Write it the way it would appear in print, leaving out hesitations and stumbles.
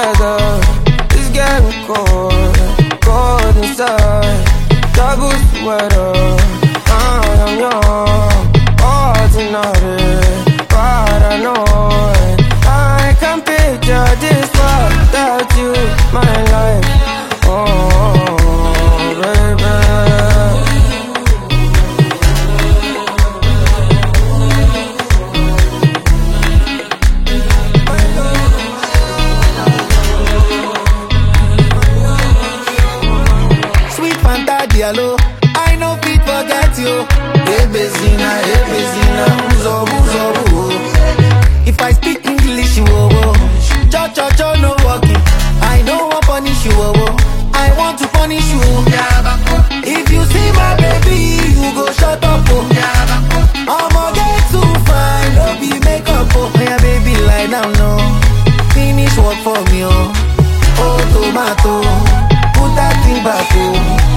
weather is getting cold, cold inside. Double sweater, I am young, ordinary, paranoid. I can picture this world without you, my life. Oh, baby. Sweet Fanta Diallo, I know fit forget you. Hey Bezina, uzo, uzo, uzo. If I speak English, you oh, cho, no walking. I don't want punish you, oh, I want to punish you. If you see my baby, you go shut up, oh. I'ma get too fine, don't be makeup, oh. Yeah, baby, lie down, no. Finish work for me, oh. Oh, tomato, put that thing back, oh.